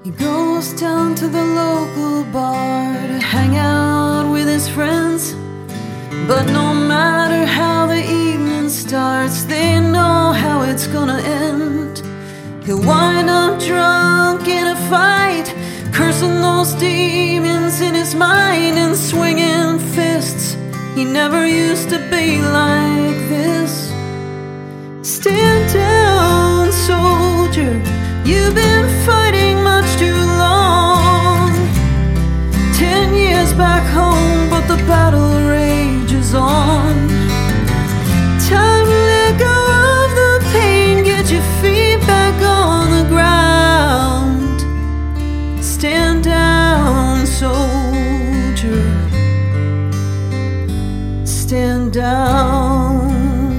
He goes down to the local bar to hang out with his friends. But no matter how the evening starts, they know how it's gonna end. He'll wind up drunk in a fight, cursing those demons in his mind and swinging fists. He never used to be like this. Stand down, soldier, you've been fighting much too long. 10 years back home, but the battle rages on. Time to let go of the pain, get your feet back on the ground. Stand down, soldier, stand down.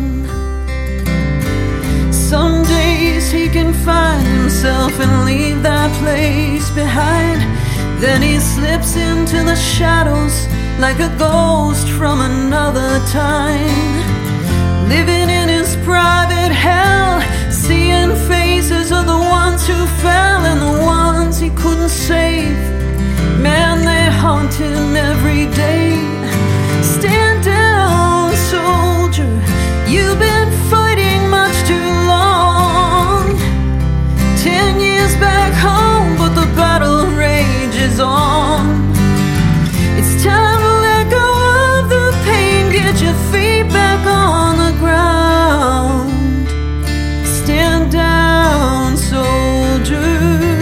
Some days he can find himself and leave that place behind. Then he slips into the shadows like a ghost from another time, living in his private hell, seeing faces of the ones who fell and the ones he couldn't save. Man, they haunt him every day. Stand down, soldier, you've been fighting much too long. 10 years back home, but the battle rages on. It's time to let go of the pain, get your feet back on the ground. Stand down, soldier,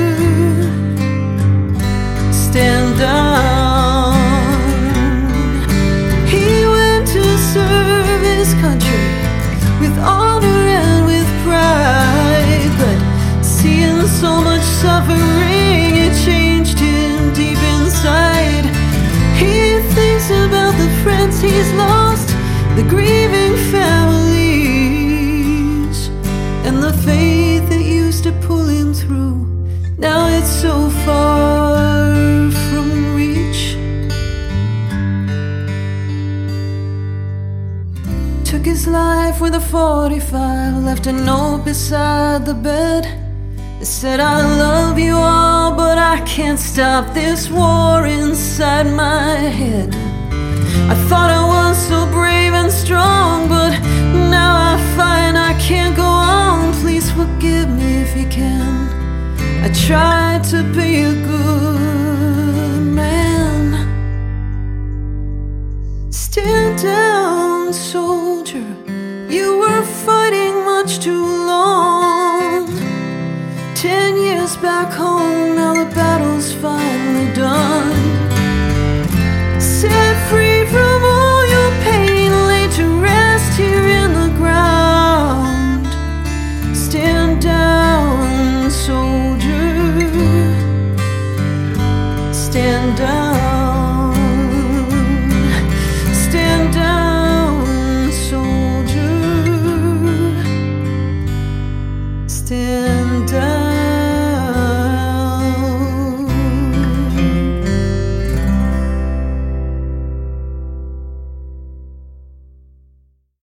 stand down. He went to serve his country with honor and with pride, but seeing so much suffering, it changed him deep inside. He thinks about the friends he's lost, the grieving families, and the faith that used to pull him through. Now it's so far from reach. Took his life with a 45, left a note beside the bed. It said, I love you all, but I can't stop this war inside my head. I thought I was so brave and strong, but now I find I can't go on. Please forgive me if you can. I tried to be a good man. Stand down, soldier, you were fighting much too long. 10 years back home, now the battle's finally done. Set free from all your pain, laid to rest here in the ground. Stand down, soldier, stand down. Stand down, soldier, stand down.